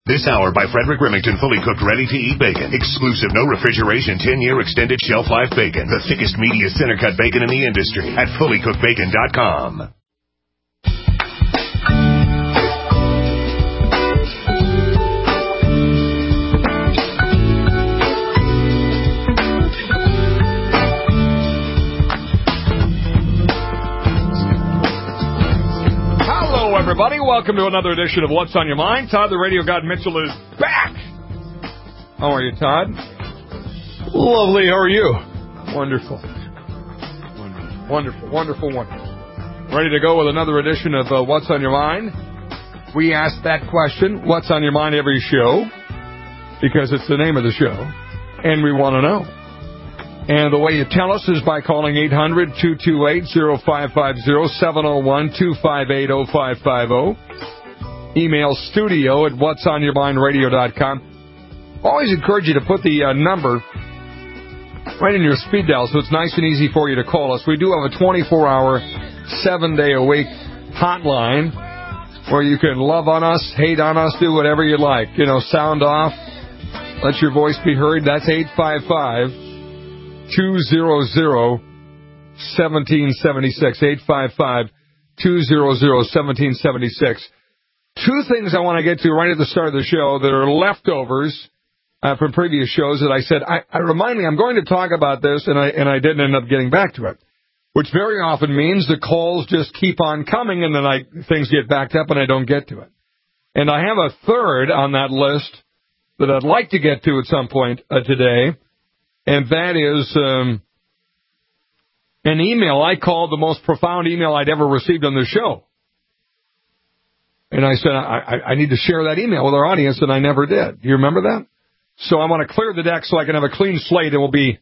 This hour by Frederick Remington, fully cooked, ready-to-eat bacon. Exclusive, no refrigeration, 10-year extended shelf life bacon. The thickest, meatiest, center-cut bacon in the industry at fullycookedbacon.com. Everybody, welcome to another edition of What's on Your Mind. Todd, the Radio God Mitchell, is back. How are you, Todd? Lovely. How are you? Wonderful. Wonderful. Ready to go with another edition of What's on Your Mind. We ask that question, what's on your mind, every show, because it's the name of the show, and we want to know. And the way you tell us is by calling 800-228-0550, 701-258-0550. Email studio at whatsonyourmindradio.com. Always encourage you to put the number right in your speed dial so it's nice and easy for you to call us. We do have a 24-hour, 7-day-a-week hotline where you can love on us, hate on us, do whatever you like. You know, sound off, let your voice be heard. That's 855-200-1776, 855-200-1776. Two things I want to get to right at the start of the show that are leftovers from previous shows that I said, I remind me, I'm going to talk about this, and I didn't end up getting back to it, which very often means the calls just keep on coming, and then things get backed up and I don't get to it. And I have a third on that list that I'd like to get to at some point today, and that is an email I called the most profound email I'd ever received on the show. And I said, I need to share that email with our audience, and I never did. Do you remember that? So I want to clear the deck so I can have a clean slate and we'll be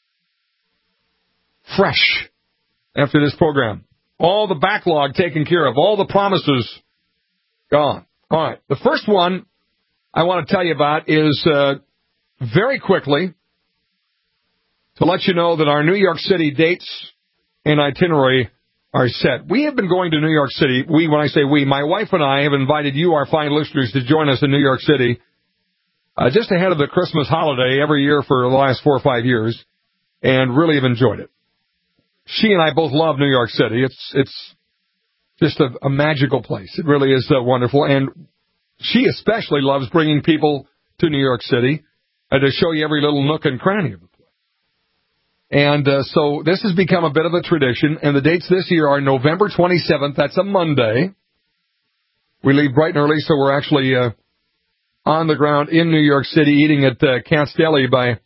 fresh after this program. All the backlog taken care of, all the promises gone. All right. The first one I want to tell you about is very quickly to let you know that our New York City dates and itinerary are set. We have been going to New York City. When I say we, my wife and I have invited you, our fine listeners, to join us in New York City just ahead of the Christmas holiday every year for the last 4 or 5 years, and really have enjoyed it. She and I both love New York City. It's just a magical place. It really is wonderful, and she especially loves bringing people to New York City to show you every little nook and cranny of it. And so this has become a bit of a tradition, and the dates this year are November 27th. That's a Monday. We leave bright and early, so we're actually on the ground in New York City eating at Katz's Deli by,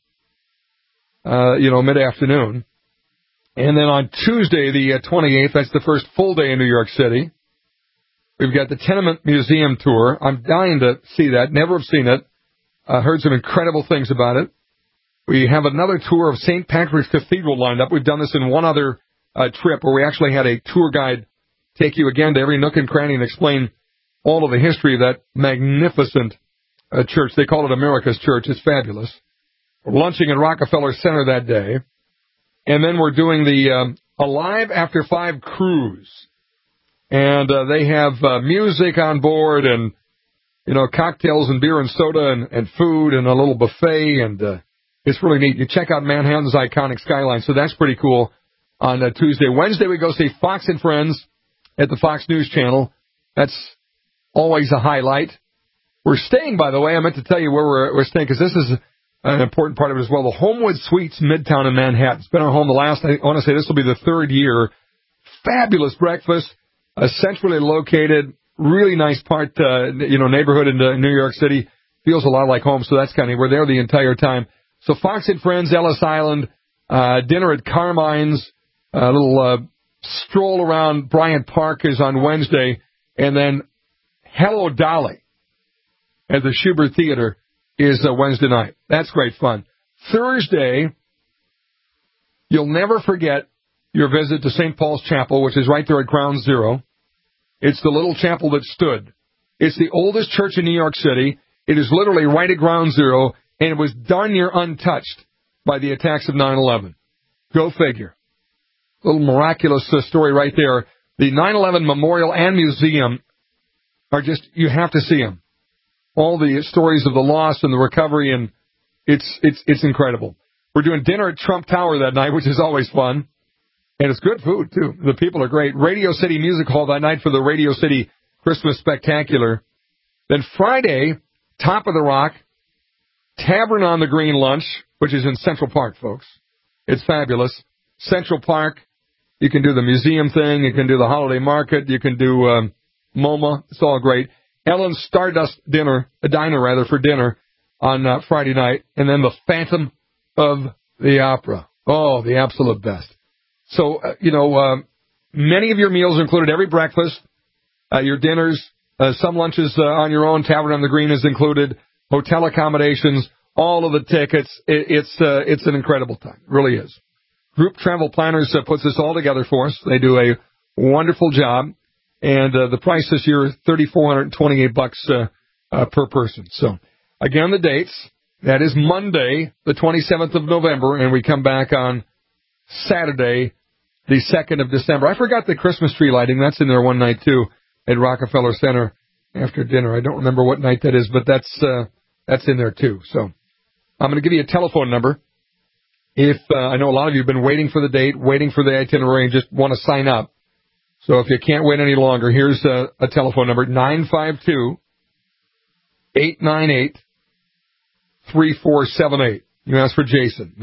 mid-afternoon. And then on Tuesday, the 28th, that's the first full day in New York City. We've got the Tenement Museum tour. I'm dying to see that. Never have seen it. Heard some incredible things about it. We have another tour of St. Patrick's Cathedral lined up. We've done this in one other trip where we actually had a tour guide take you again to every nook and cranny and explain all of the history of that magnificent church. They call it America's Church. It's fabulous. We're lunching in Rockefeller Center that day. And then we're doing the Alive After 5 cruise. And they have music on board and, cocktails and beer and soda and food and a little buffet, and it's really neat. You check out Manhattan's iconic skyline, so that's pretty cool on Tuesday. Wednesday, we go see Fox and Friends at the Fox News Channel. That's always a highlight. We're staying, by the way, I meant to tell you where we're staying, because this is an important part of it as well. The Homewood Suites Midtown in Manhattan. It's been our home I want to say this will be the third year. Fabulous breakfast, centrally located, really nice part, neighborhood in New York City. Feels a lot like home, so that's we're there the entire time. So Fox and Friends, Ellis Island, dinner at Carmine's, a little stroll around Bryant Park is on Wednesday, and then Hello Dolly at the Schubert Theater is Wednesday night. That's great fun. Thursday, you'll never forget your visit to St. Paul's Chapel, which is right there at Ground Zero. It's the little chapel that stood. It's the oldest church in New York City. It is literally right at Ground Zero, and it was darn near untouched by the attacks of 9/11. Go figure. Little miraculous story right there. The 9/11 Memorial and Museum are just, you have to see them. all the stories of the loss and the recovery, and it's incredible. We're doing dinner at Trump Tower that night, which is always fun. And it's good food, too. The people are great. Radio City Music Hall that night for the Radio City Christmas Spectacular. Then Friday, Top of the Rock, Tavern on the Green lunch, which is in Central Park, folks. It's fabulous. Central Park, you can do the museum thing, you can do the holiday market, you can do MoMA. It's all great. Ellen's Stardust diner for dinner on Friday night. And then the Phantom of the Opera. Oh, the absolute best. So, many of your meals are included every breakfast, your dinners, some lunches on your own. Tavern on the Green is included, hotel accommodations, all of the tickets. It's an incredible time. It really is. Group Travel Planners puts this all together for us. They do a wonderful job, and the price this year is $3,428 per person. So, again, the dates. That is Monday, the 27th of November, and we come back on Saturday, the 2nd of December. I forgot the Christmas tree lighting. That's in there one night, too, at Rockefeller Center after dinner. I don't remember what night that is, but that's in there, too. So I'm going to give you a telephone number. If I know a lot of you have been waiting for the date, waiting for the itinerary, and just want to sign up. So if you can't wait any longer, here's a telephone number, 952-898-3478. You ask for Jason,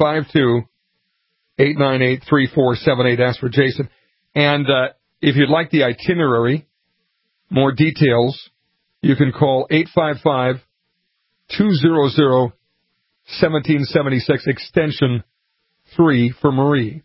952-898-3478. Ask for Jason. And if you'd like the itinerary, more details, you can call 855-200-1776, extension 3 for Marie.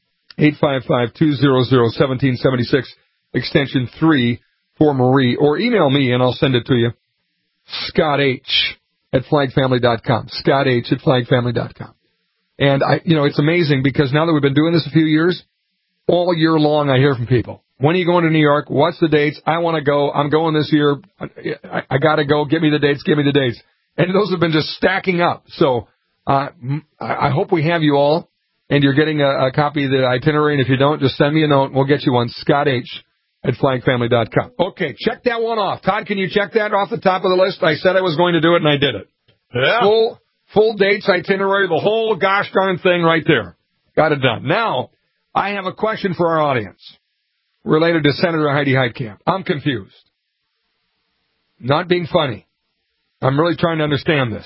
855-200-1776, extension 3 for Marie. Or email me and I'll send it to you. Scott H. at flagfamily.com. Scott H. at flagfamily.com. And it's amazing because now that we've been doing this a few years, all year long I hear from people. When are you going to New York? What's the dates? I want to go. I'm going this year. I got to go. Give me the dates. Give me the dates. And those have been just stacking up. So I hope we have you all, and you're getting a copy of the itinerary. And if you don't, just send me a note. We'll get you one. Scott H. at flagfamily.com. Okay, check that one off. Todd, can you check that off the top of the list? I said I was going to do it, and I did it. Yeah. Full dates, itinerary, the whole gosh darn thing right there. Got it done. Now, I have a question for our audience related to Senator Heidi Heitkamp. I'm confused. Not being funny. I'm really trying to understand this.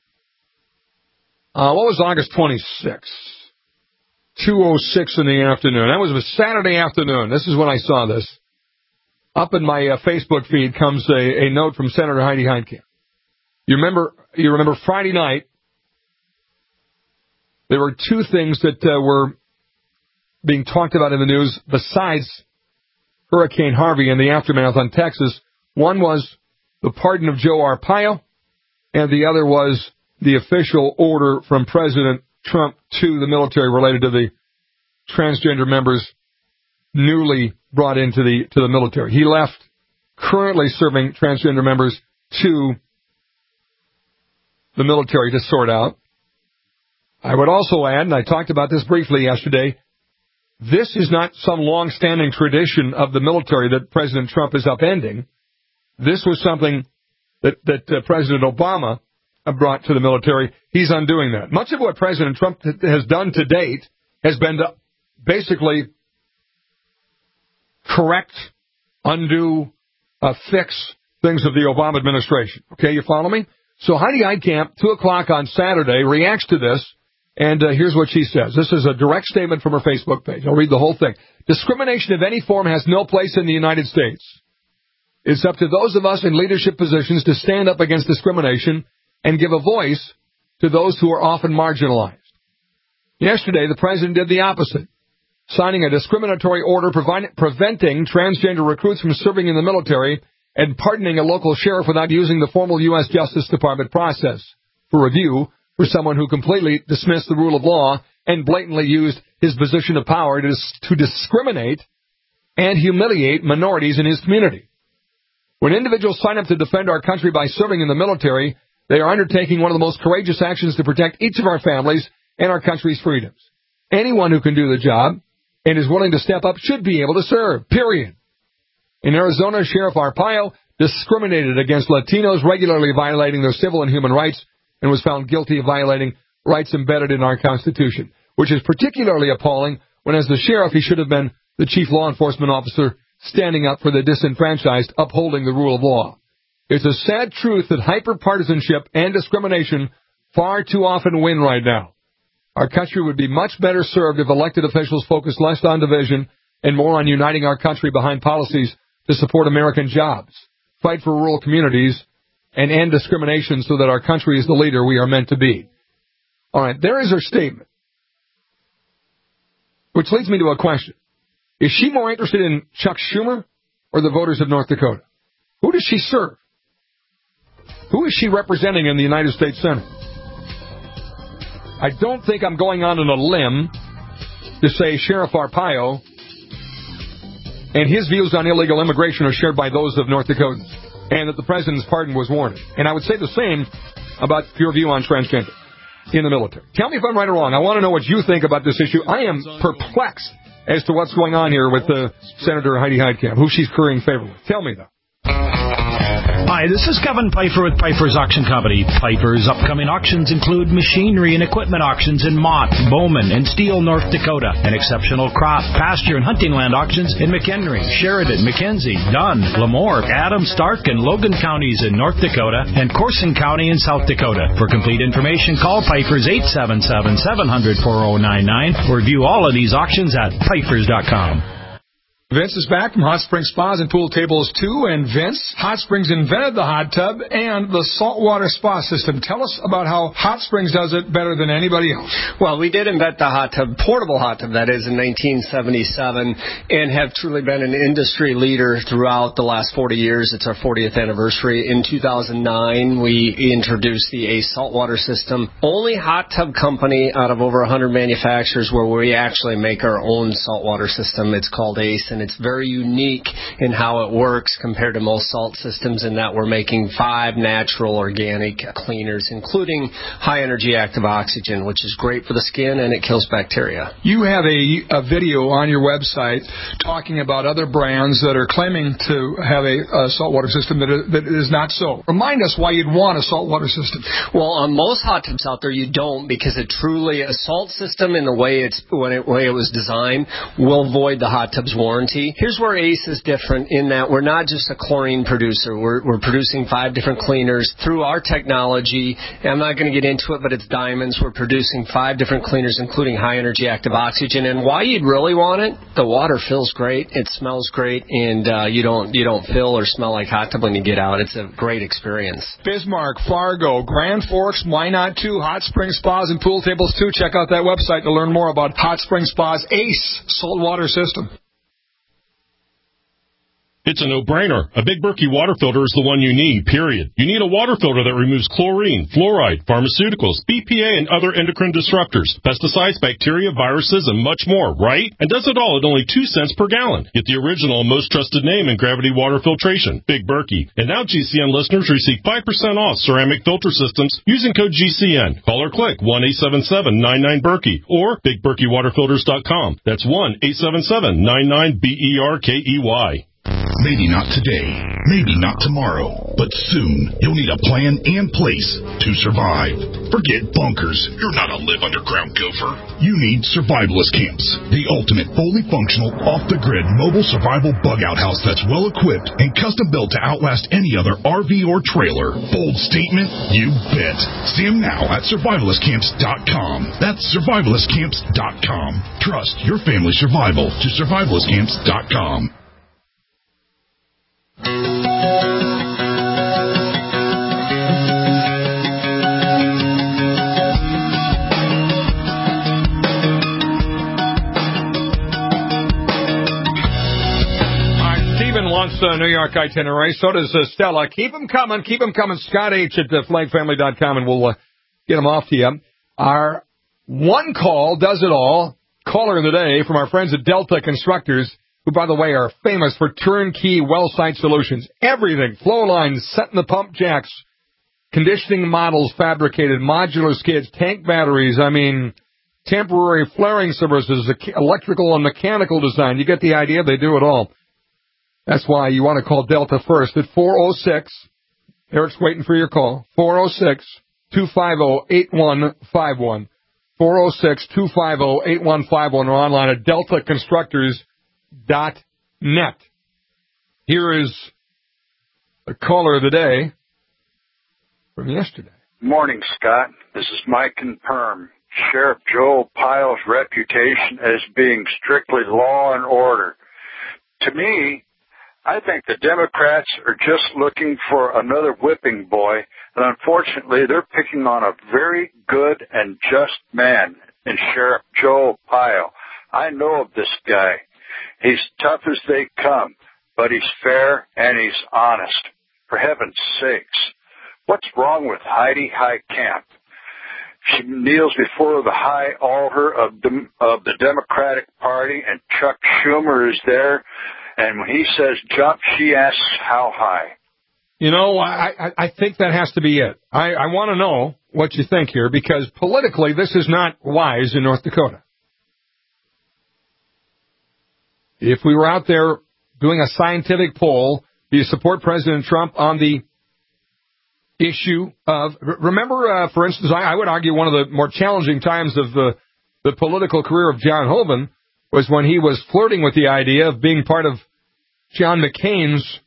What was August 26th? 2:06 in the afternoon. That was a Saturday afternoon. This is when I saw this. Up in my Facebook feed comes a note from Senator Heidi Heitkamp. You remember Friday night, there were two things that were being talked about in the news besides Hurricane Harvey and the aftermath on Texas. One was the pardon of Joe Arpaio, and the other was the official order from President Trump to the military related to the transgender members newly brought into the military. He left currently serving transgender members to the military to sort out. I would also add, and I talked about this briefly yesterday, this is not some long-standing tradition of the military that President Trump is upending. This was something that President Obama brought to the military. He's undoing that. Much of what President Trump has done to date has been to basically correct, undo, fix things of the Obama administration. Okay, you follow me? So Heidi Heitkamp, 2 o'clock on Saturday, reacts to this, and here's what she says. This is a direct statement from her Facebook page. I'll read the whole thing. Discrimination of any form has no place in the United States. It's up to those of us in leadership positions to stand up against discrimination and give a voice to those who are often marginalized. Yesterday, the president did the opposite, signing a discriminatory order preventing transgender recruits from serving in the military and pardoning a local sheriff without using the formal U.S. Justice Department process for review for someone who completely dismissed the rule of law and blatantly used his position of power to discriminate and humiliate minorities in his community. When individuals sign up to defend our country by serving in the military, they are undertaking one of the most courageous actions to protect each of our families and our country's freedoms. Anyone who can do the job and is willing to step up should be able to serve, period. In Arizona, Sheriff Arpaio discriminated against Latinos, regularly violating their civil and human rights, and was found guilty of violating rights embedded in our Constitution, which is particularly appalling when, as the sheriff, he should have been the chief law enforcement officer standing up for the disenfranchised, upholding the rule of law. It's a sad truth that hyper-partisanship and discrimination far too often win right now. Our country would be much better served if elected officials focused less on division and more on uniting our country behind policies to support American jobs, fight for rural communities, and end discrimination so that our country is the leader we are meant to be. All right, there is her statement, which leads me to a question. Is she more interested in Chuck Schumer or the voters of North Dakota? Who does she serve? Who is she representing in the United States Senate? I don't think I'm going on a limb to say Sheriff Arpaio and his views on illegal immigration are shared by those of North Dakotans, and that the president's pardon was warranted. And I would say the same about your view on transgender in the military. Tell me if I'm right or wrong. I want to know what you think about this issue. I am perplexed as to what's going on here with Senator Heidi Heitkamp, who she's currying favor with. Tell me, though. Hi, this is Kevin Pfeiffer with Pfeiffer's Auction Company. Pfeiffer's upcoming auctions include machinery and equipment auctions in Mott, Bowman, and Steele, North Dakota, and exceptional crop, pasture, and hunting land auctions in McHenry, Sheridan, McKenzie, Dunn, Lemoore, Adams, Stark, and Logan counties in North Dakota, and Corson County in South Dakota. For complete information, call Pfeiffer's 877-700-4099 or view all of these auctions at Pfeiffer's.com. Vince is back from Hot Springs Spas and Pool Tables 2, and Vince, Hot Springs invented the hot tub and the saltwater spa system. Tell us about how Hot Springs does it better than anybody else. Well, we did invent the hot tub, portable hot tub, that is, in 1977, and have truly been an industry leader throughout the last 40 years. It's our 40th anniversary. In 2009, we introduced the ACE saltwater system, only hot tub company out of over 100 manufacturers where we actually make our own saltwater system. It's called ACE, and it's very unique in how it works compared to most salt systems in that we're making 5 natural organic cleaners, including high-energy active oxygen, which is great for the skin and it kills bacteria. You have a video on your website talking about other brands that are claiming to have a saltwater system that is not so. Remind us why you'd want a saltwater system. Well, on most hot tubs out there, you don't, because it truly, a salt system in the way it was designed will void the hot tub's warranty. Here's where ACE is different in that we're not just a chlorine producer. We're producing 5 different cleaners through our technology. And I'm not going to get into it, but it's diamonds. We're producing 5 different cleaners, including high-energy active oxygen. And why you'd really want it, the water feels great, it smells great, and you don't feel or smell like hot tub when you get out. It's a great experience. Bismarck, Fargo, Grand Forks, Minot 2, Hot Springs Spas and Pool Tables 2. Check out that website to learn more about Hot Springs Spas ACE saltwater system. It's a no-brainer. A Big Berkey water filter is the one you need, period. You need a water filter that removes chlorine, fluoride, pharmaceuticals, BPA, and other endocrine disruptors, pesticides, bacteria, viruses, and much more, right? And does it all at only 2 cents per gallon. Get the original and most trusted name in gravity water filtration, Big Berkey. And now GCN listeners receive 5% off ceramic filter systems using code GCN. Call or click 1-877-99-BERKEY or BigBerkeyWaterFilters.com. That's 1-877-99-BERKEY. Maybe not today, maybe not tomorrow, but soon you'll need a plan and place to survive. Forget bunkers. You're not a live underground gopher. You need survivalist camps, the ultimate fully functional, off-the-grid mobile survival bug-out house that's well-equipped and custom-built to outlast any other RV or trailer. Bold statement? You bet. See them now at survivalistcamps.com. That's survivalistcamps.com. Trust your family's survival to survivalistcamps.com. Wants a New York itinerary. So does Stella. Keep them coming. Keep them coming. Scott H. at flagfamily.com, and we'll get them off to you. Our one call does it all. Caller of the day from our friends at Delta Constructors, who, by the way, are famous for turnkey well site solutions. Everything. Flow lines, setting the pump jacks, conditioning models fabricated, modular skids, tank batteries, temporary flaring services, electrical and mechanical design. You get the idea. They do it all. That's why you want to call Delta first at 406. Eric's waiting for your call. 406-250-8151. 406-250-8151 or online at deltaconstructors.net. Here is a caller of the day from yesterday. Morning, Scott. This is Mike and Perm. Sheriff Joe Pyle's reputation as being strictly law and order. To me, I think the Democrats are just looking for another whipping boy, and unfortunately they're picking on a very good and just man in Sheriff Joe Pyle. I know of this guy. He's tough as they come, but he's fair and he's honest. For heaven's sakes, what's wrong with Heidi Heitkamp? She kneels before the high altar of the Democratic Party, and Chuck Schumer is there. And when he says jump, she asks how high. You know, I think that has to be it. I want to know what you think here, because politically this is not wise in North Dakota. If we were out there doing a scientific poll, do you support President Trump on the issue of, remember, for instance, I would argue one of the more challenging times of the political career of John Hoeven was when he was flirting with the idea of being part of John McCain's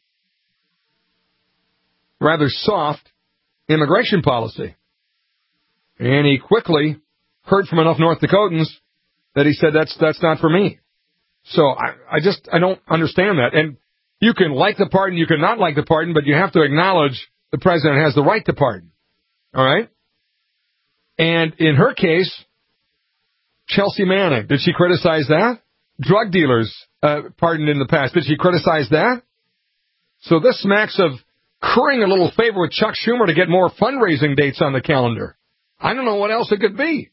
rather soft immigration policy. And he quickly heard from enough North Dakotans that he said, that's not for me. So I don't understand that. And you can like the pardon, you can not like the pardon, but you have to acknowledge the president has the right to pardon. All right? And in her case, Chelsea Manning, did she criticize that? Drug dealers pardoned in the past. Did she criticize that? So this smacks of currying a little favor with Chuck Schumer to get more fundraising dates on the calendar. I don't know what else it could be.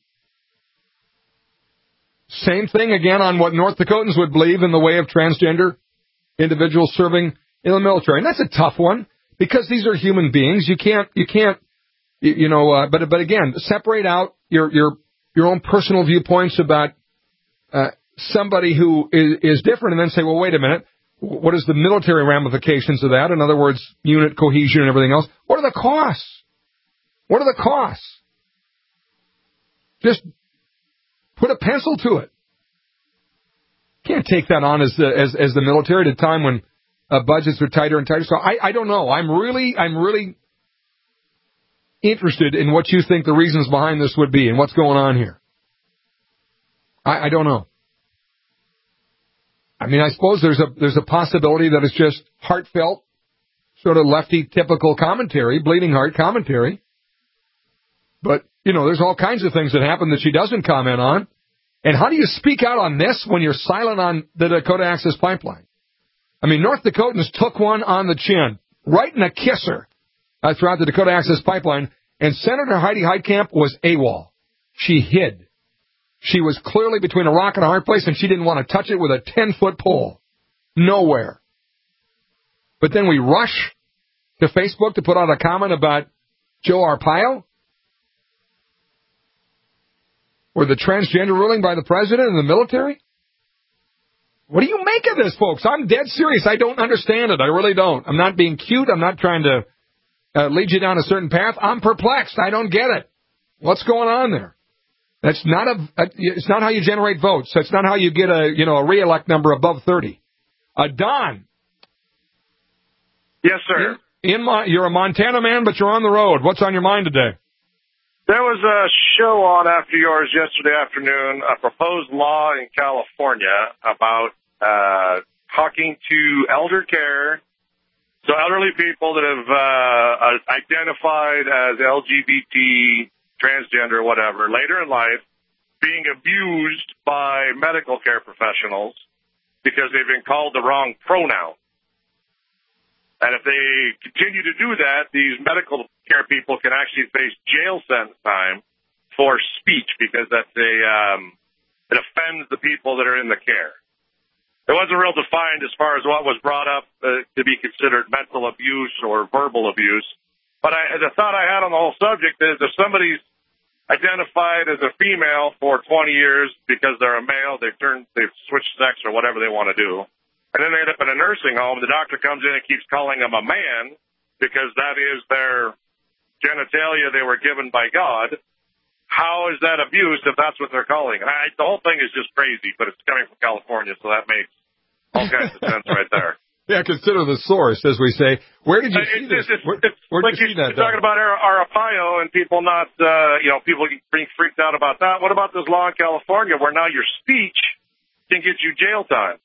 Same thing again on what North Dakotans would believe in the way of transgender individuals serving in the military. And that's a tough one because these are human beings. You can't, but again, separate out your own personal viewpoints about somebody who is different and then say, well, wait a minute, what is the military ramifications of that? In other words, unit cohesion and everything else. What are the costs? What are the costs? Just put a pencil to it. Can't take that on as the military at a time when budgets are tighter and tighter. So I don't know. I'm really interested in what you think the reasons behind this would be and what's going on here. I don't know. I mean, I suppose there's a possibility that it's just heartfelt, sort of lefty typical commentary, bleeding heart commentary. But, there's all kinds of things that happen that she doesn't comment on. And how do you speak out on this when you're silent on the Dakota Access Pipeline? I mean, North Dakotans took one on the chin, right in a kisser, throughout the Dakota Access Pipeline, and Senator Heidi Heitkamp was AWOL. She hid. She was clearly between a rock and a hard place, and she didn't want to touch it with a 10-foot pole. Nowhere. But then we rush to Facebook to put out a comment about Joe Arpaio, or the transgender ruling by the president and the military? What do you make of this, folks? I'm dead serious. I don't understand it. I really don't. I'm not being cute. I'm not trying to lead you down a certain path. I'm perplexed. I don't get it. What's going on there? That's not it's not how you generate votes. That's not how you get a re-elect number above 30. Don. Yes, sir. You're a Montana man, but you're on the road. What's on your mind today? There was a show on after yours yesterday afternoon, a proposed law in California about talking to elder care, so elderly people that have identified as LGBT, transgender, whatever, later in life, being abused by medical care professionals because they've been called the wrong pronoun. And if they continue to do that, these medical care people can actually face jail sentence time for speech because it offends the people that are in the care. It wasn't real defined as far as what was brought up to be considered mental abuse or verbal abuse. But the thought I had on the whole subject is if somebody's identified as a female for 20 years because they're a male, they've switched sex or whatever they want to do, And then they end up in a nursing home. The doctor comes in and keeps calling them a man because that is their genitalia they were given by God. How is that abuse if that's what they're calling? The whole thing is just crazy, but it's coming from California, so that makes all kinds of sense right there. Yeah, consider the source, as we say. Where did you see this? Where did you see that? You're talking about Arpaio and people not, people being freaked out about that. What about this law in California where now your speech can get you jail time?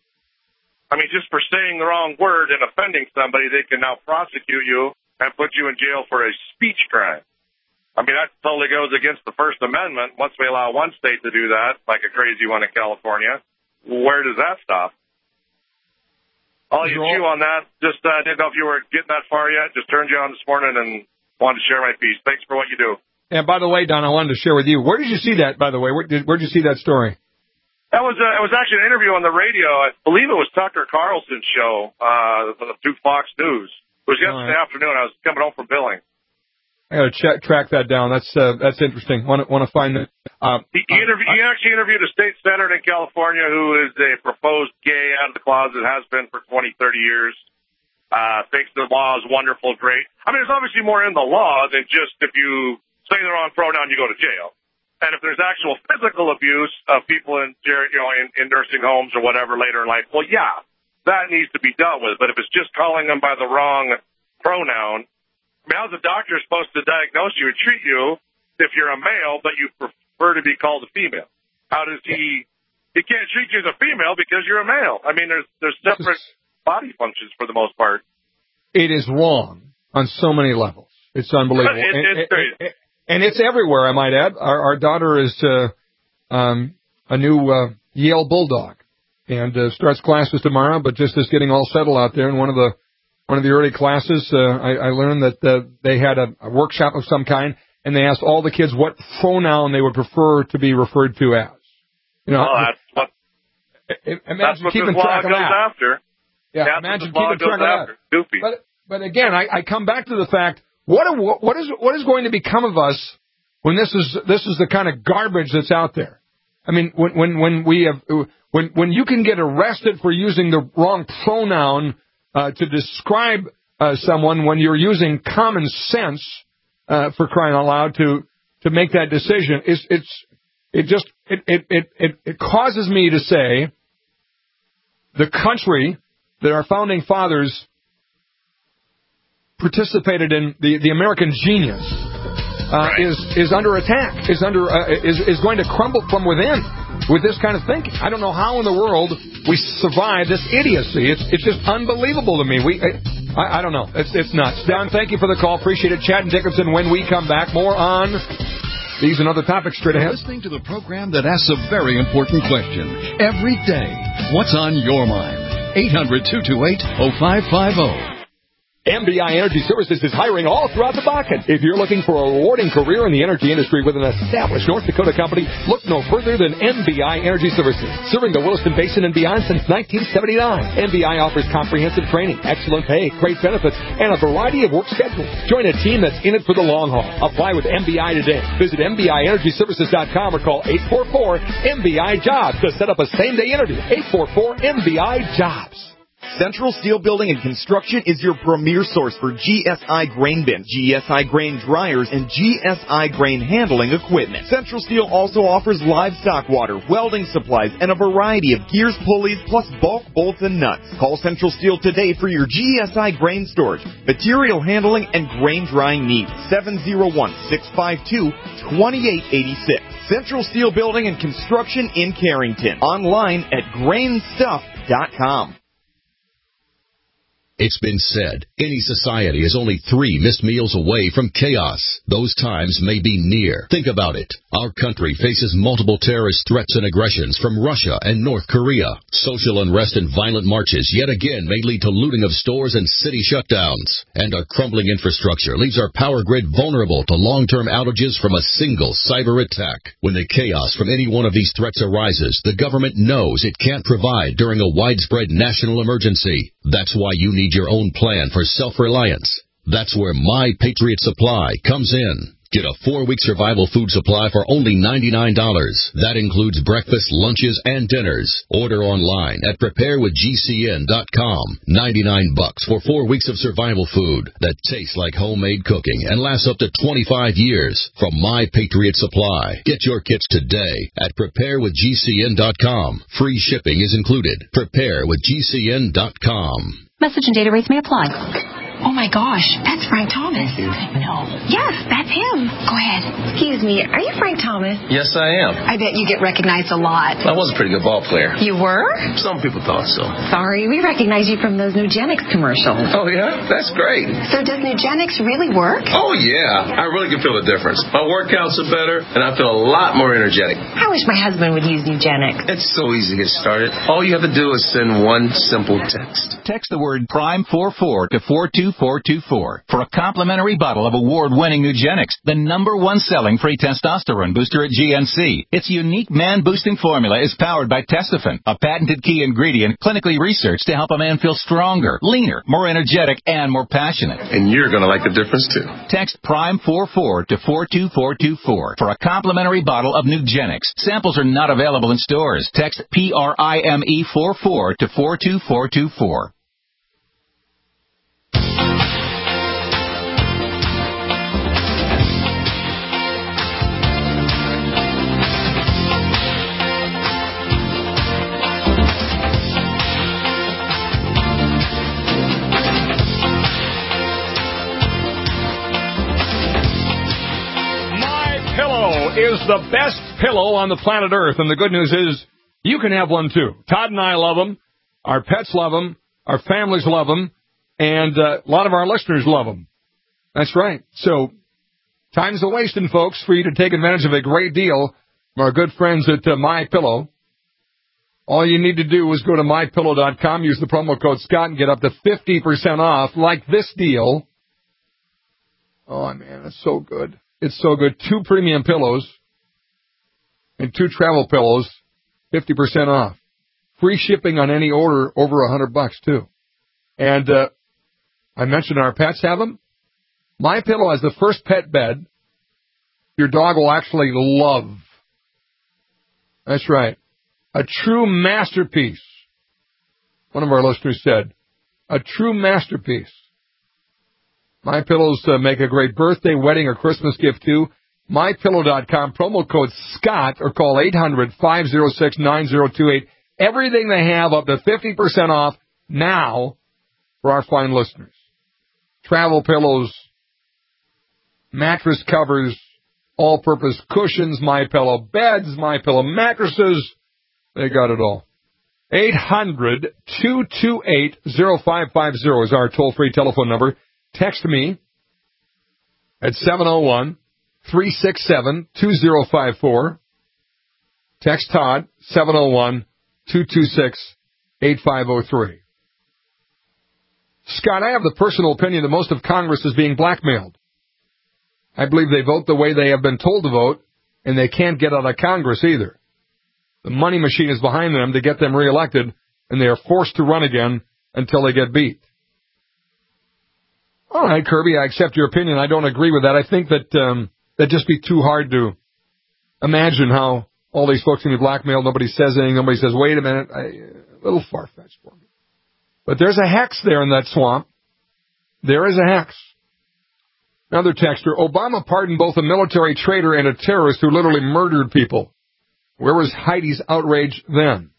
I mean, just for saying the wrong word and offending somebody, they can now prosecute you and put you in jail for a speech crime. I mean, that totally goes against the First Amendment. Once we allow one state to do that, like a crazy one in California, where does that stop? I'll let you chew on that. Just didn't know if you were getting that far yet. Just turned you on this morning and wanted to share my piece. Thanks for what you do. And by the way, Don, I wanted to share with you. Where did you see that, by the way? Where did you see that story? That was it was actually an interview on the radio. I believe it was Tucker Carlson's show, through Fox News. It was yesterday afternoon. I was coming home from billing. I got to track that down. That's interesting. Want to find that. He actually interviewed a state senator in California who is a proposed gay out of the closet, has been for 20, 30 years. Thinks the law is wonderful, great. I mean, there's obviously more in the law than just if you say the wrong pronoun, you go to jail. And if there's actual physical abuse of people in nursing homes or whatever later in life, well, yeah, that needs to be dealt with. But if it's just calling them by the wrong pronoun, I mean, how's a doctor supposed to diagnose you and treat you if you're a male, but you prefer to be called a female? How does he can't treat you as a female because you're a male. I mean, there's separate body functions for the most part. It is wrong on so many levels. It's unbelievable. It's crazy. And it's everywhere, I might add. Our daughter is a new Yale Bulldog and starts classes tomorrow, but just is getting all settled out there. And one of the early classes, I learned that they had a workshop of some kind, and they asked all the kids what pronoun they would prefer to be referred to as. You know, imagine keeping track of that. After. Yeah, imagine keeping track of that. Goofy. But again, I come back to the fact: what is going to become of us when this is the kind of garbage that's out there? I mean, when you can get arrested for using the wrong pronoun to describe someone when you're using common sense, for crying out loud, to make that decision, it causes me to say the country that our founding fathers participated in, the American genius, is under attack, is going to crumble from within with this kind of thinking. I don't know how in the world we survive this idiocy. It's just unbelievable to me. I don't know. It's nuts. Don, thank you for the call. Appreciate it. Chad and Dickinson, when we come back, more on these and other topics straight ahead. Listening to the program that asks a very important question every day. What's on your mind? 800-228-0550. MBI Energy Services is hiring all throughout the Bakken. If you're looking for a rewarding career in the energy industry with an established North Dakota company, look no further than MBI Energy Services. Serving the Williston Basin and beyond since 1979, MBI offers comprehensive training, excellent pay, great benefits, and a variety of work schedules. Join a team that's in it for the long haul. Apply with MBI today. Visit MBIEnergyServices.com or call 844-MBI-JOBS to set up a same-day interview. 844-MBI-JOBS. Central Steel Building and Construction is your premier source for GSI grain bins, GSI grain dryers, and GSI grain handling equipment. Central Steel also offers livestock water, welding supplies, and a variety of gears, pulleys, plus bulk bolts and nuts. Call Central Steel today for your GSI grain storage, material handling, and grain drying needs. 701-652-2886. Central Steel Building and Construction in Carrington. Online at grainstuff.com. It's been said, any society is only 3 missed meals away from chaos. Those times may be near. Think about it. Our country faces multiple terrorist threats and aggressions from Russia and North Korea. Social unrest and violent marches yet again may lead to looting of stores and city shutdowns. And our crumbling infrastructure leaves our power grid vulnerable to long-term outages from a single cyber attack. When the chaos from any one of these threats arises, the government knows it can't provide during a widespread national emergency. That's why you need your own plan for self-reliance. That's where My Patriot Supply comes in. Get a 4-week survival food supply for only $99. That includes breakfast, lunches, and dinners. Order online at preparewithgcn.com. $99 for 4 weeks of survival food that tastes like homemade cooking and lasts up to 25 years from My Patriot Supply. Get your kits today at preparewithgcn.com. Free shipping is included. Preparewithgcn.com. Message and data rates may apply. Oh, my gosh, that's Frank Thomas. No. Yes, that's him. Go ahead. Excuse me, are you Frank Thomas? Yes, I am. I bet you get recognized a lot. I was a pretty good ball player. You were? Some people thought so. Sorry, we recognize you from those Nugenics commercials. Oh, yeah? That's great. So does Nugenics really work? Oh, yeah. I really can feel the difference. My workouts are better, and I feel a lot more energetic. I wish my husband would use Nugenics. It's so easy to get started. All you have to do is send one simple text. Text the word PRIME44 to 42424 for a complimentary bottle of award-winning Nugenics, the #1 selling free testosterone booster at GNC. Its unique man-boosting formula is powered by Testofen, a patented key ingredient clinically researched to help a man feel stronger, leaner, more energetic, and more passionate. And you're going to like the difference, too. Text PRIME44 to 42424 for a complimentary bottle of Nugenics. Samples are not available in stores. Text PRIME44 to 42424. Is the best pillow on the planet Earth, and the good news is you can have one too. Todd and I love them. Our pets love them. Our families love them. And a lot of our listeners love them. That's right. So time's a-wasting, folks, for you to take advantage of a great deal from our good friends at MyPillow. All you need to do is go to MyPillow.com, use the promo code Scott, and get up to 50% off, like this deal. Oh, man, it's so good. It's so good. 2 premium pillows and 2 travel pillows, 50% off. Free shipping on any order over $100 too. And I mentioned our pets have them. MyPillow has the first pet bed your dog will actually love. That's right. A true masterpiece. One of our listeners said, a true masterpiece. MyPillows make a great birthday, wedding, or Christmas gift, too. MyPillow.com, promo code SCOTT, or call 800-506-9028. Everything they have up to 50% off now for our fine listeners. Travel pillows, mattress covers, all-purpose cushions, MyPillow beds, MyPillow mattresses. They got it all. 800-228-0550 is our toll-free telephone number. Text me at 701-367-2054. Text Todd, 701-226-8503. Scott, I have the personal opinion that most of Congress is being blackmailed. I believe they vote the way they have been told to vote, and they can't get out of Congress either. The money machine is behind them to get them reelected, and they are forced to run again until they get beat. All right, Kirby, I accept your opinion. I don't agree with that. I think that that'd just be too hard to imagine how all these folks can be blackmailed. Nobody says anything. Nobody says, wait a minute. A little far-fetched for me. But there's a hex there in that swamp. There is a hex. Another texter, Obama pardoned both a military traitor and a terrorist who literally murdered people. Where was Heidi's outrage then?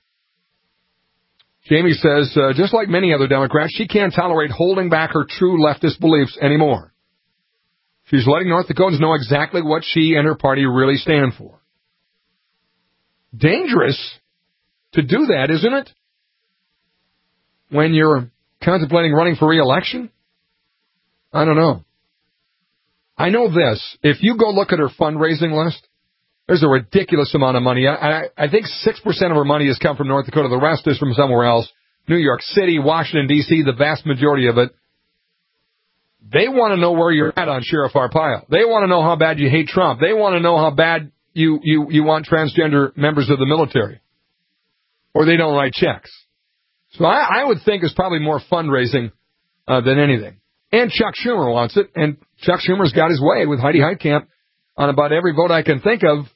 Jamie says, just like many other Democrats, she can't tolerate holding back her true leftist beliefs anymore. She's letting North Dakotans know exactly what she and her party really stand for. Dangerous to do that, isn't it? When you're contemplating running for re-election? I don't know. I know this. If you go look at her fundraising list, there's a ridiculous amount of money. I think 6% of her money has come from North Dakota. The rest is from somewhere else. New York City, Washington, D.C., the vast majority of it. They want to know where you're at on Sheriff Arpaio. They want to know how bad you hate Trump. They want to know how bad you want transgender members of the military. Or they don't write checks. So I would think it's probably more fundraising than anything. And Chuck Schumer wants it, and Chuck Schumer's got his way with Heidi Heitkamp on about every vote I can think of.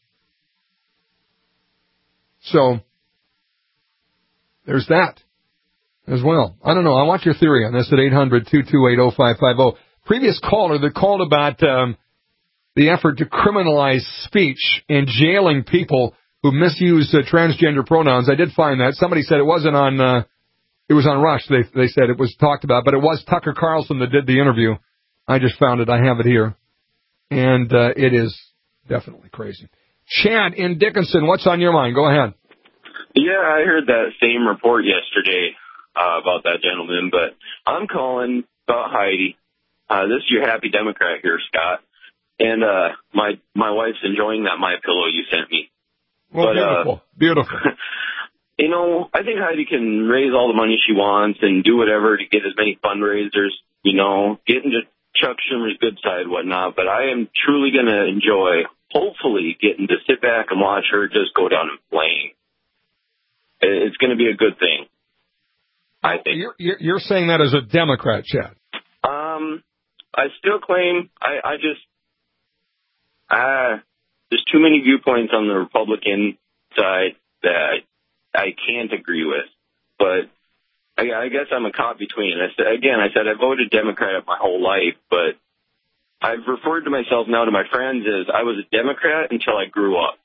So there's that as well. I don't know. I want your theory on this at 800-228-0550. Previous caller that called about the effort to criminalize speech and jailing people who misuse transgender pronouns. I did find that. Somebody said it wasn't on, it was on Rush. They said it was talked about, but it was Tucker Carlson that did the interview. I just found it. I have it here. And it is definitely crazy. Chad in Dickinson, what's on your mind? Go ahead. Yeah, I heard that same report yesterday about that gentleman, but I'm calling about Heidi. This is your happy Democrat here, Scott. And my wife's enjoying that MyPillow you sent me. Well, but, beautiful. You know, I think Heidi can raise all the money she wants and do whatever to get as many fundraisers, you know, get into Chuck Schumer's good side and whatnot. But I am truly going to enjoy, hopefully, getting to sit back and watch her just go down in flames. It's going to be a good thing, I think. You're saying that as a Democrat, Chad? I still claim there's too many viewpoints on the Republican side that I can't agree with. But I guess I'm a caught between. I said I voted Democrat my whole life, but I've referred to myself now to my friends as I was a Democrat until I grew up.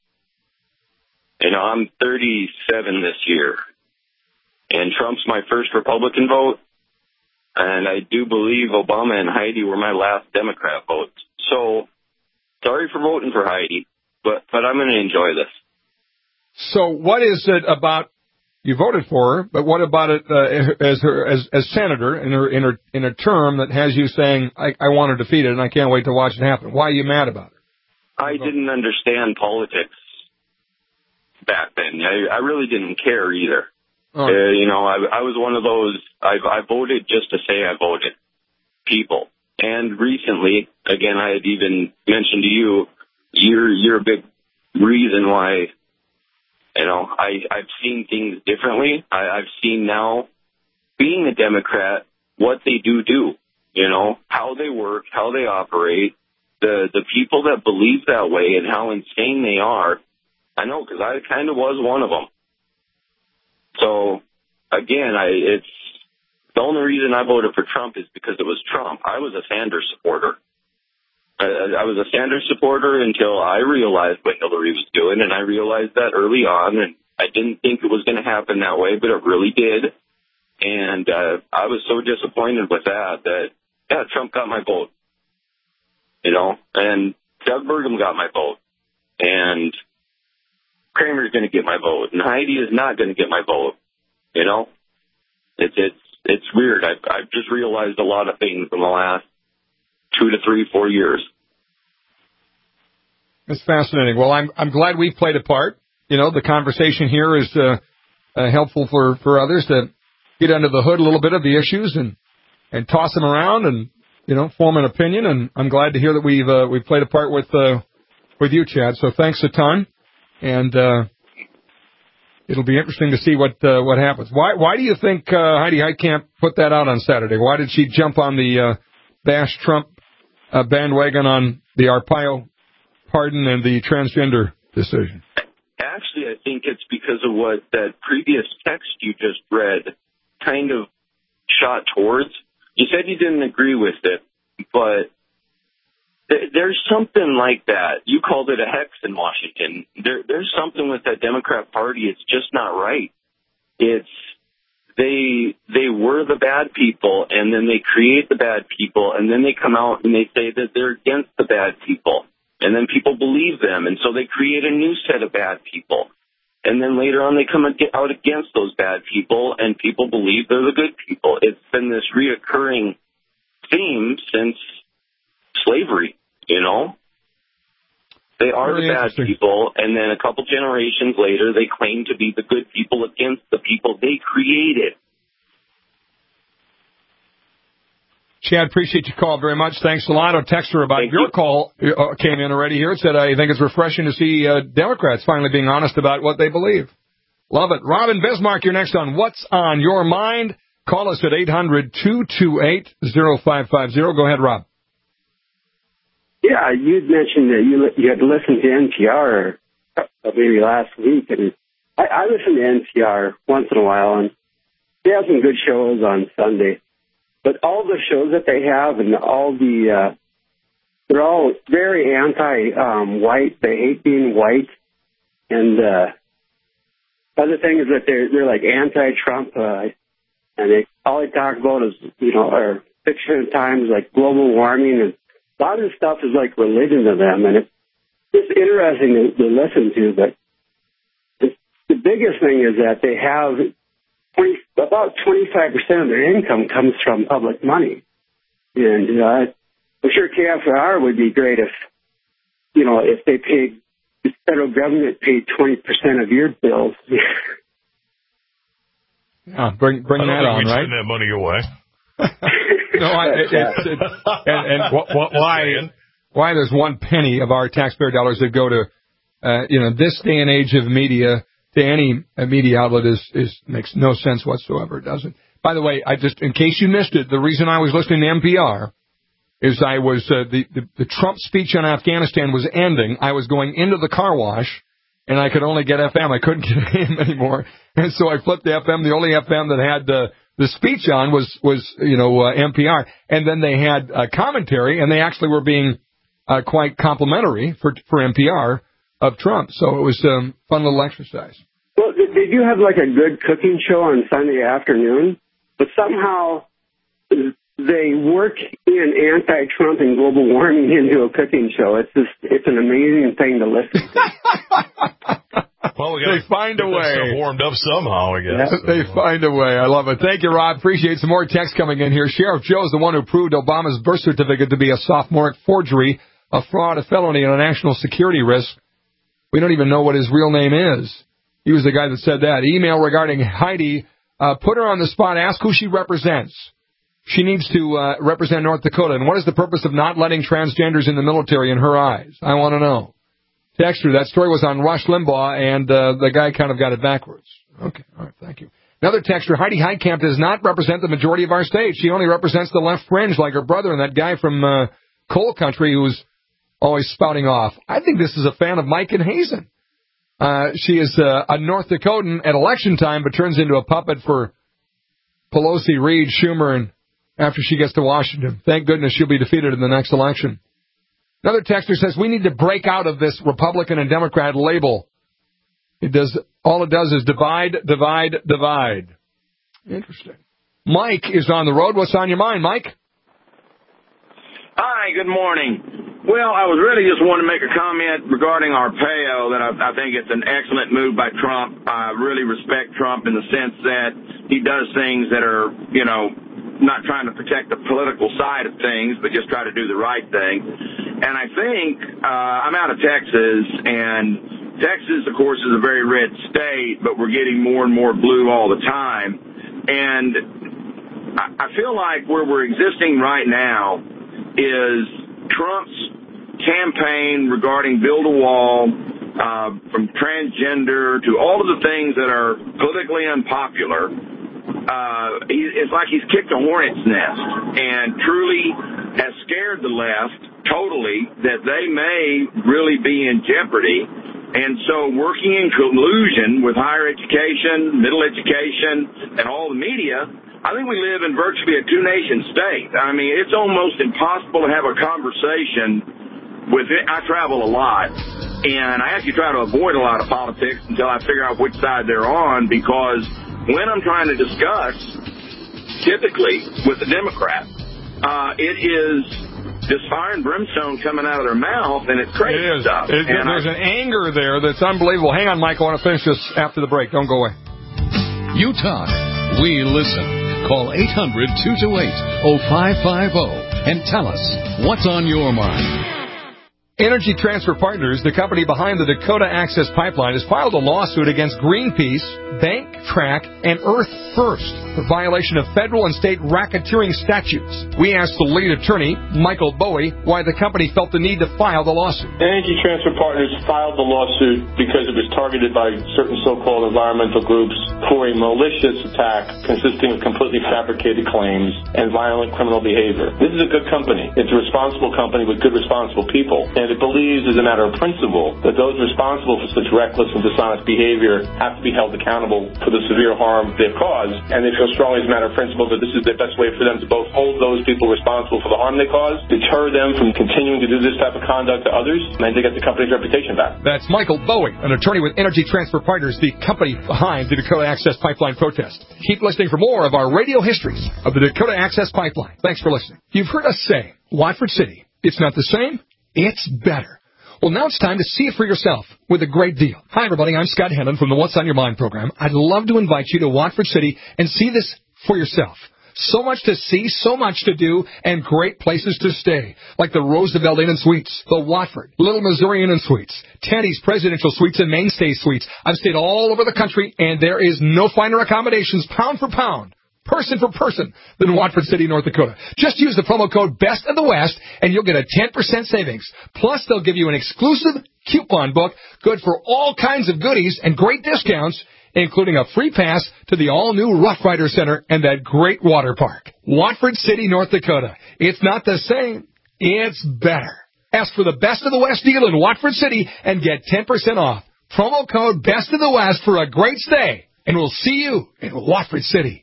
You know, I'm 37 this year, and Trump's my first Republican vote, and I do believe Obama and Heidi were my last Democrat votes. So, sorry for voting for Heidi, but I'm going to enjoy this. So, what is it about you voted for her? But what about it as senator in a term that has you saying I want her defeated and I can't wait to watch it happen? Why are you mad about her? I didn't understand politics back then. I really didn't care either. You know, I was one of those. I voted just to say I voted. People. And recently, again, I had even mentioned to you, you're a big reason why, you know, I've seen things differently. I've seen now, being a Democrat, what they do, you know, how they work, how they operate, the people that believe that way and how insane they are. I know, because I kind of was one of them. So, again, it's the only reason I voted for Trump is because it was Trump. I was a Sanders supporter. I was a Sanders supporter until I realized what Hillary was doing, and I realized that early on, and I didn't think it was going to happen that way, but it really did. And I was so disappointed with that, yeah, Trump got my vote, you know, and Doug Burgum got my vote, and Kramer's going to get my vote, and Heidi is not going to get my vote, you know. It's weird. I've just realized a lot of things in the last 2 to 3, 4 years. It's fascinating. Well, I'm glad we've played a part. You know, the conversation here is helpful for others to get under the hood a little bit of the issues and toss them around and, you know, form an opinion. And I'm glad to hear that we've played a part with you, Chad. So thanks a ton. And it'll be interesting to see what happens. Why do you think Heidi Heitkamp put that out on Saturday? Why did she jump on the bash Trump bandwagon on the Arpaio pardon and the transgender decision? Actually, I think it's because of what that previous text you just read kind of shot towards. You said you didn't agree with it, but there's something like that. You called it a hex in Washington. There's something with that Democrat Party. It's just not right. They were the bad people, and then they create the bad people, and then they come out and they say that they're against the bad people, and then people believe them, and so they create a new set of bad people. And then later on they come out against those bad people, and people believe they're the good people. It's been this reoccurring theme since slavery, you know? They are the bad people, and then a couple generations later, they claim to be the good people against the people they created. Chad, appreciate your call very much. Thanks a lot. A texter about your call came in already here. It said, I think it's refreshing to see Democrats finally being honest about what they believe. Love it. Robin Bismarck, you're next on What's on Your Mind. Call us at 800-228-0550. Go ahead, Rob. Yeah, you'd mentioned that you had listened to NPR maybe last week, and I listen to NPR once in a while, and they have some good shows on Sunday. But all the shows that they have and all the they're all very anti-white. They hate being white. And other thing is that they're like anti-Trump, and all they talk about is, or fiction at times, like global warming, and a lot of this stuff is like religion to them, and it's just interesting to listen to. But the biggest thing is that they have about 25% of their income comes from public money, and I'm sure KFR would be great if they paid, the federal government paid 20% of your bills. Yeah, bring that on, right? Send that money away. No, why there's one penny of our taxpayer dollars that go to, this day and age of media, to any media outlet makes no sense whatsoever, does it? By the way, in case you missed it, the reason I was listening to NPR is I was, the Trump speech on Afghanistan was ending. I was going into the car wash, and I could only get FM. I couldn't get AM anymore. And so I flipped the FM. The only FM that had the speech on was NPR. And then they had commentary, and they actually were being quite complimentary for NPR of Trump. So it was a fun little exercise. Well, they do have like a good cooking show on Sunday afternoon, but somehow they work in anti-Trump and global warming into a cooking show. It's an amazing thing to listen to. Well, they find a way. Warmed up somehow, I guess. Yeah, they find a way. I love it. Thank you, Rob. Appreciate some more text coming in here. Sheriff Joe is the one who proved Obama's birth certificate to be a sophomoric forgery, a fraud, a felony, and a national security risk. We don't even know what his real name is. He was the guy that said that. Email regarding Heidi. Put her on the spot. Ask who she represents. She needs to represent North Dakota. And what is the purpose of not letting transgenders in the military in her eyes? I want to know. Texter, that story was on Rush Limbaugh, and the guy kind of got it backwards. Okay, all right, thank you. Another texter, Heidi Heitkamp does not represent the majority of our state. She only represents the left fringe like her brother and that guy from coal country who's always spouting off. I think this is a fan of Mike and Hazen. She is a North Dakotan at election time, but turns into a puppet for Pelosi, Reed, Schumer, and after she gets to Washington. Thank goodness she'll be defeated in the next election. Another texter says, we need to break out of this Republican and Democrat label. All it does is divide, divide, divide. Interesting. Mike is on the road. What's on your mind, Mike? Hi, good morning. Well, I was really just wanting to make a comment regarding Arpaio that I think it's an excellent move by Trump. I really respect Trump in the sense that he does things that are, not trying to protect the political side of things, but just try to do the right thing. And I think I'm out of Texas, and Texas, of course, is a very red state, but we're getting more and more blue all the time. And I feel like where we're existing right now is Trump's campaign regarding Build a Wall, from transgender to all of the things that are politically unpopular. It's like he's kicked a hornet's nest and truly has scared the left totally that they may really be in jeopardy. And so working in collusion with higher education, middle education, and all the media, I think we live in virtually a two-nation state. I mean, it's almost impossible to have a conversation with it. I travel a lot, and I actually try to avoid a lot of politics until I figure out which side they're on, because when I'm trying to discuss, typically with the Democrats, it is just fire and brimstone coming out of their mouth, and it's crazy stuff. There's an anger there that's unbelievable. Hang on, Mike. I want to finish this after the break. Don't go away. You talk. We listen. Call 800-228-0550 and tell us what's on your mind. Energy Transfer Partners, the company behind the Dakota Access Pipeline, has filed a lawsuit against Greenpeace, Bank, Track, and Earth First for violation of federal and state racketeering statutes. We asked the lead attorney, Michael Bowie, why the company felt the need to file the lawsuit. Energy Transfer Partners filed the lawsuit because it was targeted by certain so-called environmental groups for a malicious attack consisting of completely fabricated claims and violent criminal behavior. This is a good company. It's a responsible company with good responsible people. And it believes, as a matter of principle, that those responsible for such reckless and dishonest behavior have to be held accountable for the severe harm they've caused. And they feel strongly, as a matter of principle, that this is the best way for them to both hold those people responsible for the harm they caused, deter them from continuing to do this type of conduct to others, and to get the company's reputation back. That's Michael Bowie, an attorney with Energy Transfer Partners, the company behind the Dakota Access Pipeline protest. Keep listening for more of our radio histories of the Dakota Access Pipeline. Thanks for listening. You've heard us say, Watford City, it's not the same, it's better. Well, now it's time to see it for yourself with a great deal. Hi, everybody. I'm Scott Hennon from the What's on Your Mind program. I'd love to invite you to Watford City and see this for yourself. So much to see, so much to do, and great places to stay, like the Roosevelt Inn and Suites, the Watford, Little Missouri Inn and Suites, Teddy's Presidential Suites, and Mainstay Suites. I've stayed all over the country, and there is no finer accommodations, pound for pound, person for person, than Watford City, North Dakota. Just use the promo code BEST of the West, and you'll get a 10% savings. Plus, they'll give you an exclusive coupon book, good for all kinds of goodies and great discounts, including a free pass to the all-new Rough Rider Center and that great water park. Watford City, North Dakota. It's not the same, it's better. Ask for the Best of the West deal in Watford City and get 10% off. Promo code BEST of the West for a great stay, and we'll see you in Watford City.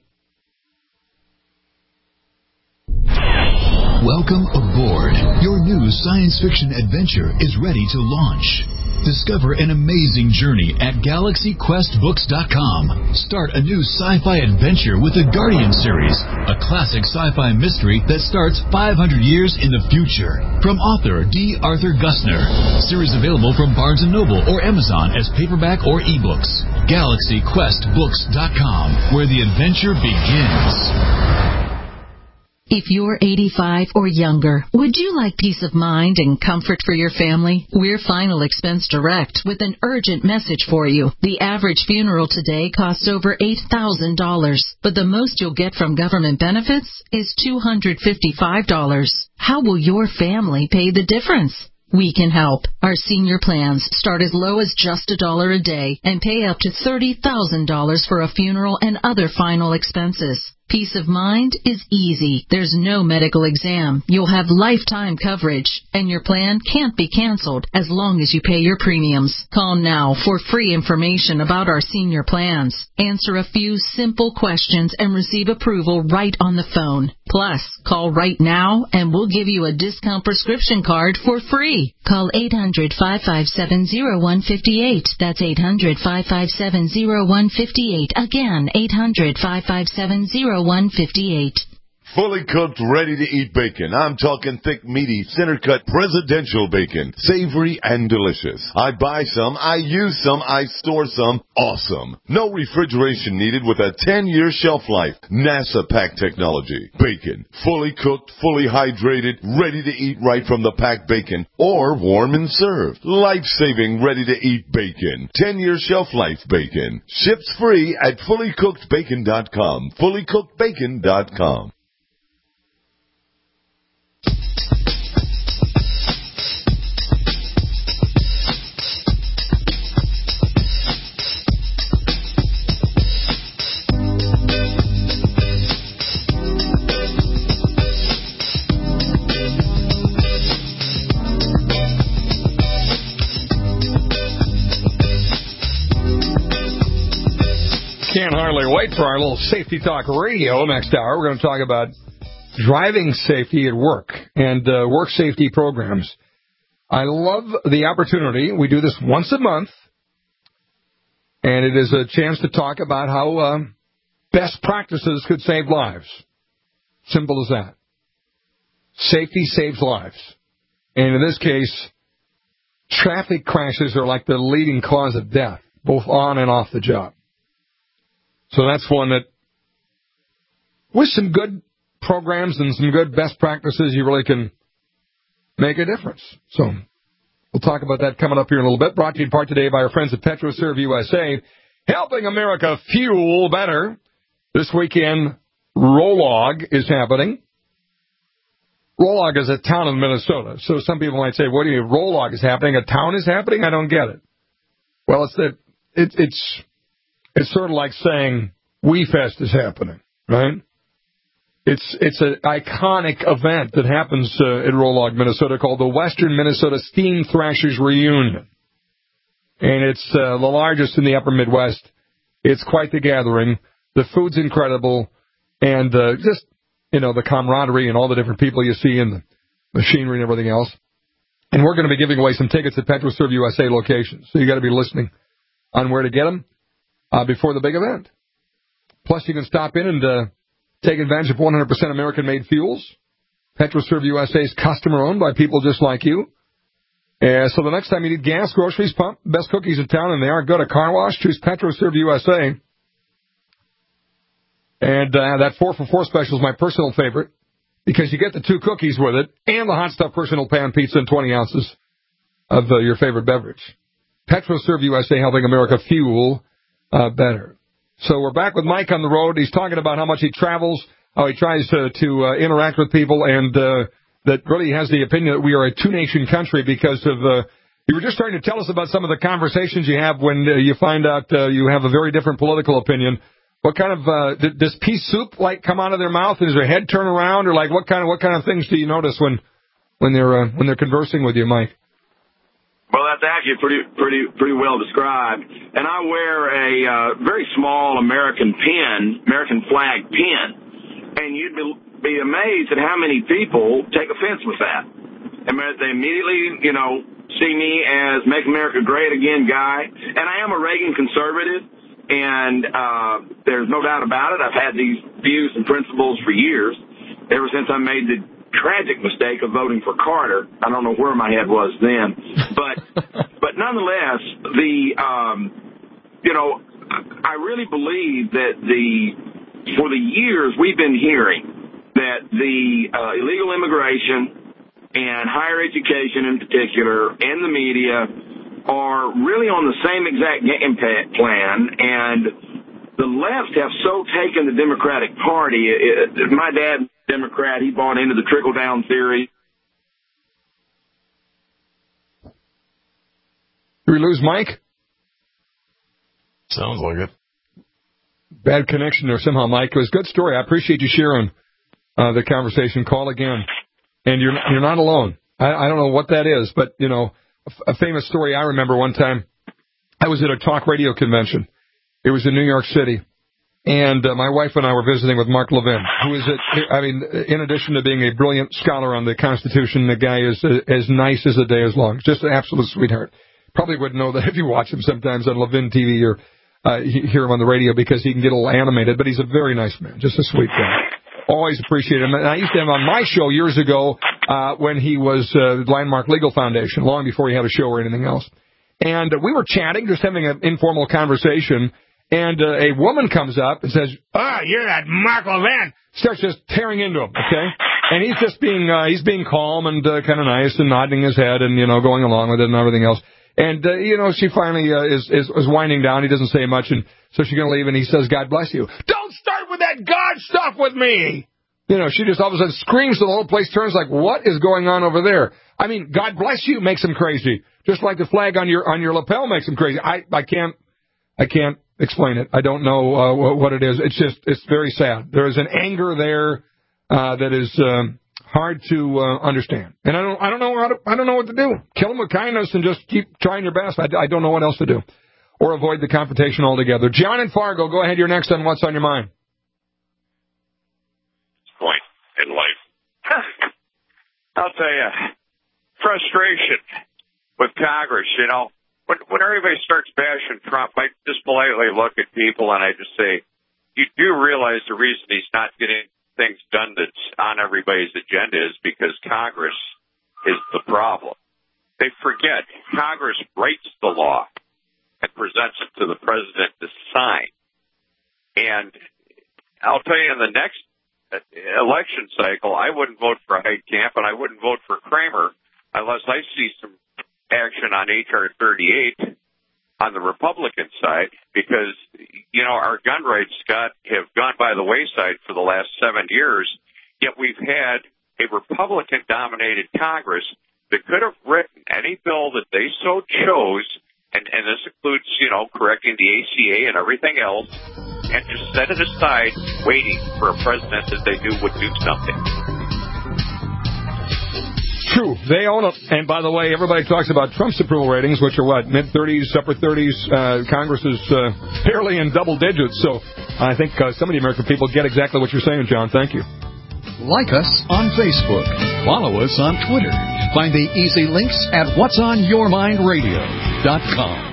Welcome aboard. Your new science fiction adventure is ready to launch. Discover an amazing journey at GalaxyQuestBooks.com. Start a new sci-fi adventure with the Guardian series, a classic sci-fi mystery that starts 500 years in the future. From author D. Arthur Gussner. Series available from Barnes & Noble or Amazon as paperback or ebooks. GalaxyQuestBooks.com, where the adventure begins. If you're 85 or younger, would you like peace of mind and comfort for your family? We're Final Expense Direct with an urgent message for you. The average funeral today costs over $8,000, but the most you'll get from government benefits is $255. How will your family pay the difference? We can help. Our senior plans start as low as just $1 a day and pay up to $30,000 for a funeral and other final expenses. Peace of mind is easy. There's no medical exam. You'll have lifetime coverage, and your plan can't be canceled as long as you pay your premiums. Call now for free information about our senior plans. Answer a few simple questions and receive approval right on the phone. Plus, call right now and we'll give you a discount prescription card for free. Call 800-557-0158. That's 800-557-0158. Again, 800-557-0158. Fully cooked, ready-to-eat bacon. I'm talking thick, meaty, center-cut presidential bacon. Savory and delicious. I buy some, I use some, I store some. Awesome. No refrigeration needed with a 10-year shelf life. NASA pack technology. Bacon. Fully cooked, fully hydrated, ready to eat right from the packed bacon. Or warm and served. Life-saving, ready-to-eat bacon. 10-year shelf life bacon. Ships free at fullycookedbacon.com. Fullycookedbacon.com. Can't hardly wait for our little Safety Talk Radio next hour. We're going to talk about driving safety at work and work safety programs. I love the opportunity. We do this once a month, and it is a chance to talk about how best practices could save lives. Simple as that. Safety saves lives. And in this case, traffic crashes are like the leading cause of death, both on and off the job. So that's one that, with some good programs and some good best practices, you really can make a difference. So We'll talk about that coming up here in a little bit. Brought to you in part today by our friends at PetroServe USA, helping America fuel better. This weekend, Rolog is happening. Rolog is a town in Minnesota. So some people might say, what do you mean Rolog is happening? A town is happening? I don't get it. Well, it's sort of like saying WeFest is happening, right? It's an iconic event that happens in Rolog, Minnesota, called the Western Minnesota Steam Thrashers Reunion. And it's the largest in the upper Midwest. It's quite the gathering. The food's incredible. And just, the camaraderie and all the different people you see and the machinery and everything else. And we're going to be giving away some tickets at PetroServe USA locations. So you got to be listening on where to get them before the big event. Plus, you can stop in and take advantage of 100% American-made fuels. PetroServe USA is customer-owned by people just like you. So the next time you need gas, groceries, pump, best cookies in town, and they are good. A car wash, choose PetroServe USA. And that 4 for $4 special is my personal favorite because you get the 2 cookies with it and the hot stuff personal pan pizza and 20 ounces of your favorite beverage. PetroServe USA, helping America fuel better. So we're back with Mike on the road. He's talking about how much he travels, how he tries to interact with people, and that really has the opinion that we are a two-nation country because of you were just trying to tell us about some of the conversations you have when you find out you have a very different political opinion. What kind of does pea soup come out of their mouth? Does their head turn around, or what kind of things do you notice when they're conversing with you, Mike? Well, that's actually pretty well described. And I wear a very small American flag pin, and you'd be amazed at how many people take offense with that. I mean, they immediately, see me as Make America Great Again guy, and I am a Reagan conservative. And there's no doubt about it. I've had these views and principles for years, ever since I made the tragic mistake of voting for Carter. I don't know where my head was then. But nonetheless, I really believe that for the years we've been hearing that the illegal immigration and higher education in particular and the media are really on the same exact game plan, and the left have so taken the Democratic Party. My dad, Democrat, he bought into the trickle-down theory. Did we lose Mike? Sounds like it. Bad connection there somehow, Mike. It was a good story. I appreciate you sharing the conversation. Call again. And you're not alone. I don't know what that is, but, a famous story I remember one time, I was at a talk radio convention. It was in New York City. And my wife and I were visiting with Mark Levin, who is, in addition to being a brilliant scholar on the Constitution, the guy is as nice as the day is long. Just an absolute sweetheart. Probably wouldn't know that if you watch him sometimes on Levin TV or hear him on the radio because he can get a little animated, but he's a very nice man, just a sweet guy. Always appreciate him. And I used to have him on my show years ago when he was Landmark Legal Foundation, long before he had a show or anything else. And we were chatting, just having an informal conversation, and a woman comes up and says, you're that Mark Levin. Starts just tearing into him, okay? And he's just being calm and kind of nice and nodding his head and, going along with it and everything else. And, she finally is winding down. He doesn't say much, and so she's going to leave, and he says, God bless you. Don't start with that God stuff with me! She just all of a sudden screams, so the whole place turns like, what is going on over there? I mean, God bless you makes him crazy. Just like the flag on your lapel makes him crazy. I can't explain it. I don't know what it is. It's very sad. There is an anger there that is hard to understand. And I don't know what to do. Kill them with kindness and just keep trying your best. I don't know what else to do. Or avoid the confrontation altogether. John in Fargo, go ahead. You're next on What's on Your Mind. Point in life. I'll tell you, frustration with Congress, when everybody starts bashing Trump, I just politely look at people and I just say, you do realize the reason he's not getting things done that's on everybody's agenda is because Congress is the problem. They forget Congress writes the law and presents it to the president to sign. And I'll tell you, in the next election cycle, I wouldn't vote for Heitkamp and I wouldn't vote for Kramer unless I see some action action on H.R. 38 on the Republican side because, you know, our gun rights, Scott, have gone by the wayside for the last 7 years, yet we've had a Republican-dominated Congress that could have written any bill that they so chose, and this includes, you know, correcting the ACA and everything else, and just set it aside waiting for a president that they knew would do something. True. They own it. And by the way, everybody talks about Trump's approval ratings, which are what, mid-30s, upper 30s. Congress is barely in double digits. So I think some of the American people get exactly what you're saying, John. Thank you. Like us on Facebook. Follow us on Twitter. Find the easy links at whatsonyourmindradio.com.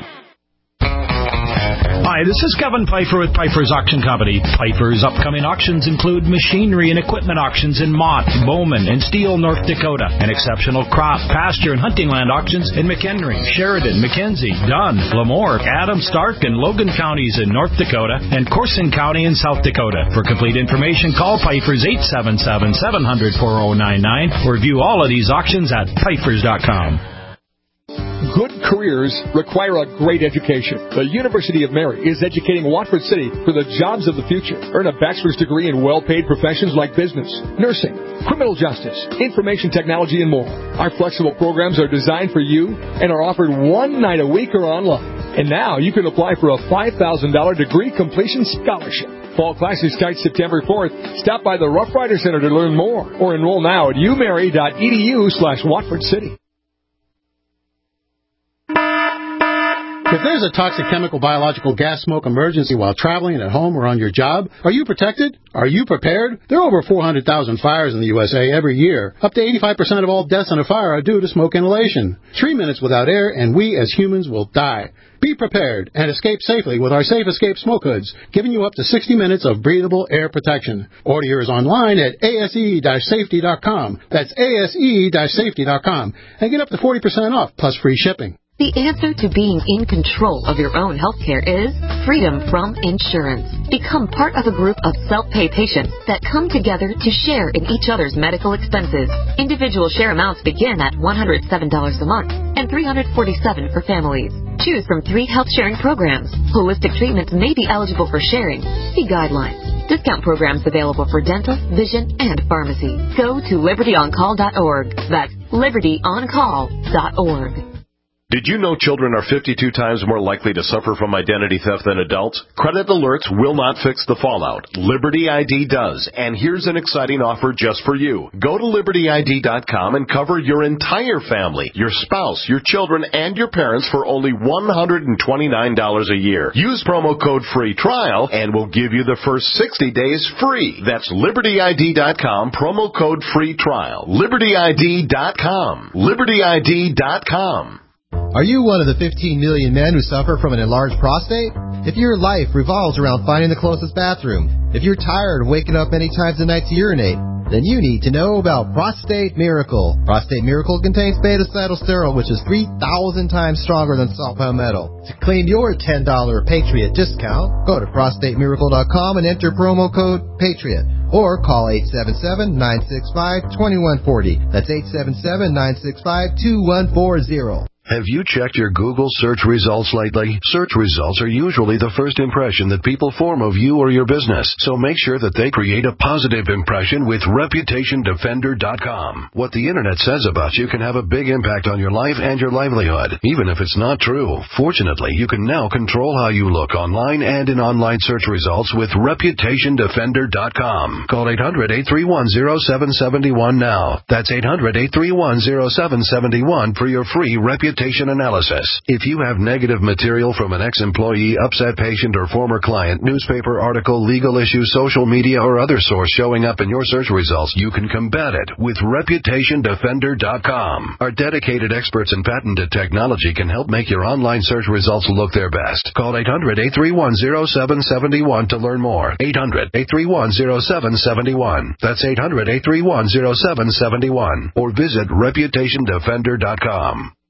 Hi, this is Kevin Pfeiffer with Pfeiffer's Auction Company. Pfeiffer's upcoming auctions include machinery and equipment auctions in Mott, Bowman, and Steele, North Dakota, and exceptional crop, pasture, and hunting land auctions in McHenry, Sheridan, McKenzie, Dunn, Lemoore, Adams, Stark, and Logan counties in North Dakota, and Corson County in South Dakota. For complete information, call Pfeiffer's 877-700-4099 or view all of these auctions at Pfeiffer's.com. Good careers require a great education. The University of Mary is educating Watford City for the jobs of the future. Earn a bachelor's degree in well-paid professions like business, nursing, criminal justice, information technology, and more. Our flexible programs are designed for you and are offered one night a week or online. And now you can apply for a $5,000 degree completion scholarship. Fall classes start September 4th. Stop by the Rough Rider Center to learn more or enroll now at umary.edu/Watford City. If there's a toxic chemical, biological, gas, smoke emergency while traveling, at home, or on your job, are you protected? Are you prepared? There are over 400,000 fires in the USA every year. Up to 85% of all deaths in a fire are due to smoke inhalation. 3 minutes without air, and we as humans will die. Be prepared and escape safely with our Safe Escape Smoke Hoods, giving you up to 60 minutes of breathable air protection. Order yours online at ase-safety.com. That's ase-safety.com. And get up to 40% off, plus free shipping. The answer to being in control of your own healthcare is freedom from insurance. Become part of a group of self-pay patients that come together to share in each other's medical expenses. Individual share amounts begin at $107 a month and $347 for families. Choose from 3 health-sharing programs. Holistic treatments may be eligible for sharing. See guidelines. Discount programs available for dental, vision, and pharmacy. Go to libertyoncall.org. That's libertyoncall.org. Did you know children are 52 times more likely to suffer from identity theft than adults? Credit alerts will not fix the fallout. Liberty ID does. And here's an exciting offer just for you. Go to libertyid.com and cover your entire family, your spouse, your children, and your parents for only $129 a year. Use promo code FREE TRIAL and we'll give you the first 60 days free. That's libertyid.com, promo code FREE TRIAL. libertyid.com. libertyid.com. Are you one of the 15 million men who suffer from an enlarged prostate? If your life revolves around finding the closest bathroom, if you're tired of waking up many times a night to urinate, then you need to know about Prostate Miracle. Prostate Miracle contains beta-cytosterol, which is 3,000 times stronger than salt palmetto. To claim your $10 Patriot discount, go to prostatemiracle.com and enter promo code PATRIOT. Or call 877-965-2140. That's 877-965-2140. Have you checked your Google search results lately? Search results are usually the first impression that people form of you or your business, so make sure that they create a positive impression with ReputationDefender.com. What the Internet says about you can have a big impact on your life and your livelihood, even if it's not true. Fortunately, you can now control how you look online and in online search results with ReputationDefender.com. Call 800-831-0771 now. That's 800-831-0771 for your free reputation analysis. If you have negative material from an ex-employee, upset patient, or former client, newspaper article, legal issue, social media, or other source showing up in your search results, you can combat it with ReputationDefender.com. Our dedicated experts in patented technology can help make your online search results look their best. Call 800-831-0771 to learn more. 800-831-0771. That's 800-831-0771. Or visit ReputationDefender.com.